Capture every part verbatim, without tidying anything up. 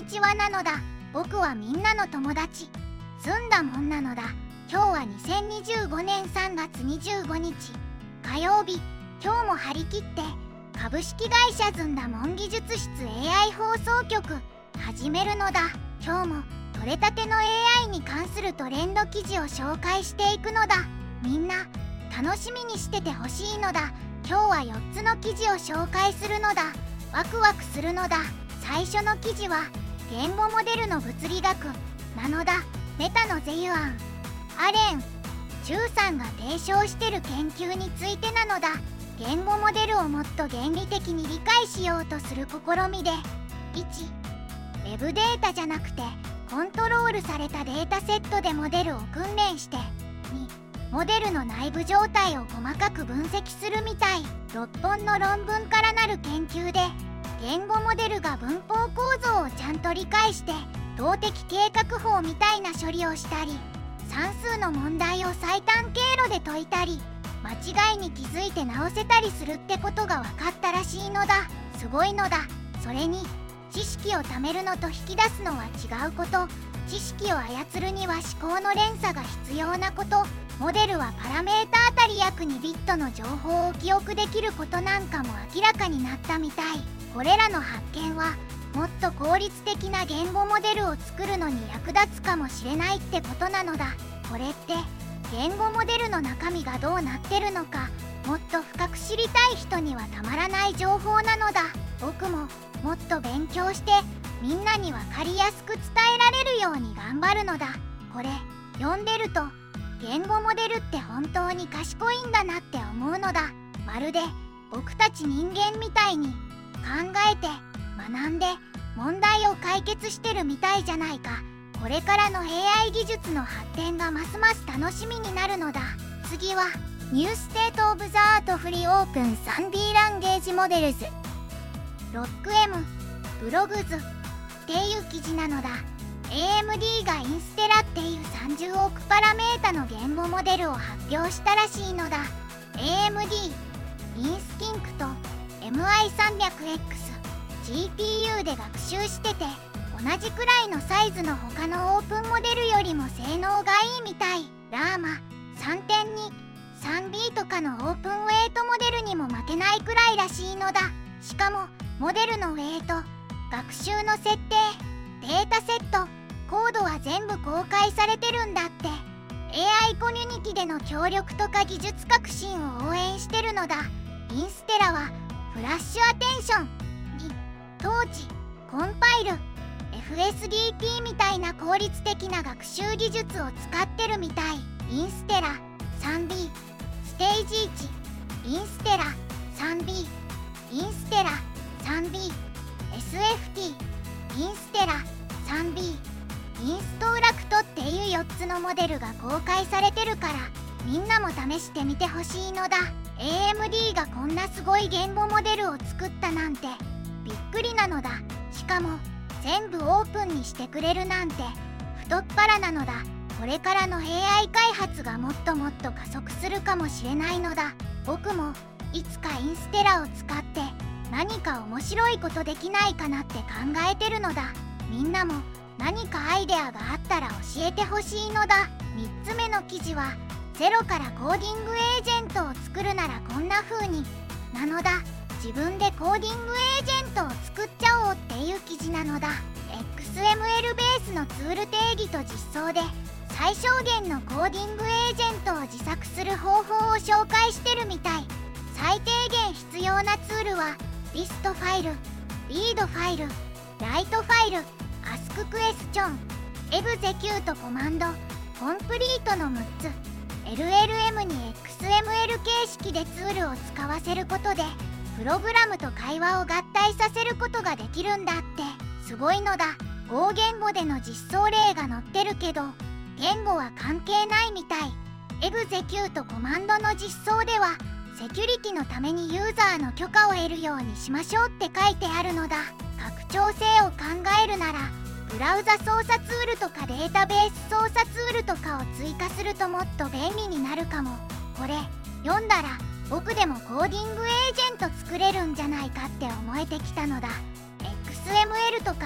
にちはなのだ。僕はみんなの友達。ずんだもんなのだ。今日はにせんにじゅうごねんさんがつにじゅうごにち火曜日。今日も張り切って株式会社ずんだもん技術室 エーアイ 放送局始めるのだ。今日も取れたての エーアイ に関するトレンド記事を紹介していくのだ。みんな楽しみにしててほしいのだ。今日はよっつの記事を紹介するのだ。ワクワクするのだ。最初の記事は言語モデルの物理学なのだ。メタのゼユアン・アレン・チューさんが提唱してる研究についてなのだ。言語モデルをもっと原理的に理解しようとする試みで、いち. ウェブデータじゃなくてコントロールされたデータセットでモデルを訓練して、に. モデルの内部状態を細かく分析するみたい。ろっぽんの論文からなる研究で、言語モデルが文法構造をちゃんと理解して動的計画法みたいな処理をしたり、算数の問題を最短経路で解いたり、間違いに気づいて直せたりするってことが分かったらしいのだ。すごいのだ。それに知識を貯めるのと引き出すのは違うこと。知識を操るには思考の連鎖が必要なこと。モデルはパラメータあたり約にビットの情報を記憶できることなんかも明らかになったみたい。これらの発見はもっと効率的な言語モデルを作るのに役立つかもしれないってことなのだ。これって言語モデルの中身がどうなってるのか、もっと深く知りたい人にはたまらない情報なのだ。僕ももっと勉強してみんなに分かりやすく伝えられるように頑張るのだ。これ読んでると言語モデルって本当に賢いんだなって思うのだ。まるで僕たち人間みたいに考えて学んで問題を解決してるみたいじゃないか。これからの エーアイ 技術の発展がますます楽しみになるのだ。次はニューステートオブザアートフリーオープン スリーディー ランゲージモデルズ ロックエム ブログズっていう記事なのだ。 エーエムディー がインステラっていうさんじゅうおくパラメータの言語モデルを発表したらしいのだ。 エーエムディー インスキンクと エムアイさんびゃくエックスジーピーユー で学習してて、同じくらいのサイズの他のオープンモデルよりも性能がいいみたい。ラーマ さんてんに、スリービー とかのオープンウェイトモデルにも負けないくらいらしいのだ。しかもモデルのウェイト、学習の設定、データセット、コードは全部公開されてるんだって。 エーアイ コミュニティでの協力とか技術革新を応援してるのだ。インステラはフラッシュアテンションにトーチ、コンパイル、エフエスディーピー みたいな効率的な学習技術を使ってるみたい。インステラ スリービー ステージいち、インステラ スリービー、インステラ スリービー、エスエフティー、インステラ スリービー、インストーラクトっていうよっつのモデルが公開されてるから、みんなも試してみてほしいのだ。 エーエムディー がこんなすごい言語モデルを作ったなんてびっくりなのだ。しかも全部オープンにしてくれるなんて太っ腹なのだ。これからの エーアイ 開発がもっともっと加速するかもしれないのだ。僕もいつかインステラを使って何か面白いことできないかなって考えてるのだ。みんなも何かアイデアがあったら教えてほしいのだ。みっつめの記事はゼロからコーディングエージェントを作るならこんな風になのだ。自分でコーディングエージェントを作っちゃおうっていう記事なのだ。 エックスエムエル ベースのツール定義と実装で最小限のコーディングエージェントを自作する方法を紹介してるみたい。最低限必要なツールはリストファイル、リードファイル、ライトファイル、アスククエスチョン、エブゼキュートコマンド、コンプリートのむっつ。 エルエルエム に エックスエムエル 形式でツールを使わせることでプログラムと会話を合体させることができるんだって。すごいのだ。Go言語での実装例が載ってるけど言語は関係ないみたい。エグゼキュートコマンドの実装ではセキュリティのためにユーザーの許可を得るようにしましょうって書いてあるのだ。拡張性を考えるならブラウザ操作ツールとかデータベース操作ツールとかを追加するともっと便利になるかも。これ読んだら僕でもコーディングエージェント作れるんじゃないかって思えてきたのだ。 エックスエムエル とか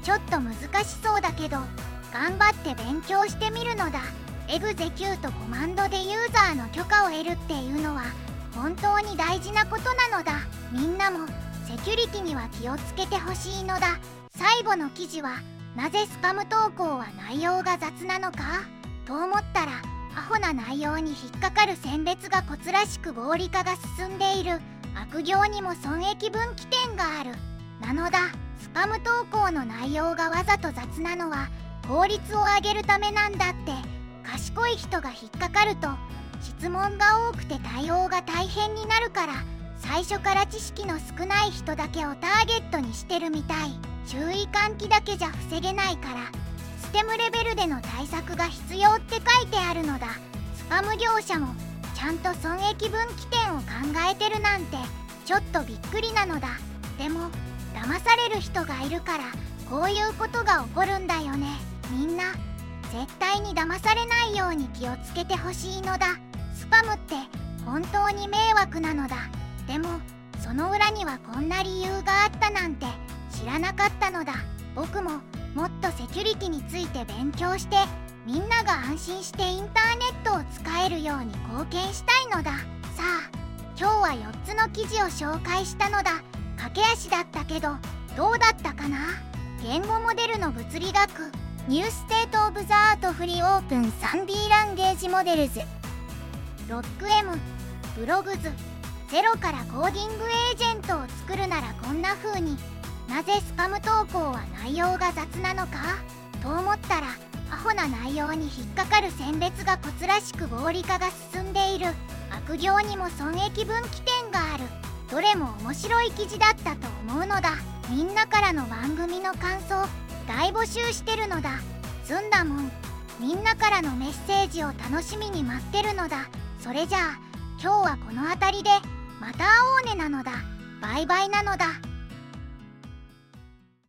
ちょっと難しそうだけど頑張って勉強してみるのだ。エグゼキュートコマンドでユーザーの許可を得るっていうのは本当に大事なことなのだ。みんなもセキュリティには気をつけてほしいのだ。最後の記事はなぜスパム投稿は内容が雑なのかと思ったら、アホな内容に引っかかる選別がコツらしく合理化が進んでいる。悪行にも損益分岐点があるなのだ。スパム投稿の内容がわざと雑なのは効率を上げるためなんだって。賢い人が引っかかると質問が多くて対応が大変になるから、最初から知識の少ない人だけをターゲットにしてるみたい。注意喚起だけじゃ防げないから、ステムレベルでの対策が必要って書いてあるのだ。スパム業者もちゃんと損益分岐点を考えてるなんてちょっとびっくりなのだ。でも騙される人がいるからこういうことが起こるんだよね。みんな絶対に騙されないように気をつけてほしいのだ。スパムって本当に迷惑なのだ。でもその裏にはこんな理由があったなんて知らなかったのだ。僕ももっとセキュリティについて勉強してみんなが安心してインターネットを使えるように貢献したいのだ。さあ今日はよっつの記事を紹介したのだ。駆け足だったけどどうだったかな。言語モデルの物理学、ニューステートオブザアートフリーオープン スリーディー ランゲージモデルズ、ロック エム、ブログズ、ゼロからコーディングエージェントを作るならこんな風に。なぜスパム投稿は内容が雑なのかと思ったら、アホな内容に引っかかる選別がコツらしく合理化が進んでいる。悪行にも損益分岐点がある。どれも面白い記事だったと思うのだ。みんなからの番組の感想大募集してるのだ。ずんだもん、みんなからのメッセージを楽しみに待ってるのだ。それじゃあ今日はこの辺りでまた会おうねなのだ。バイバイなのだ。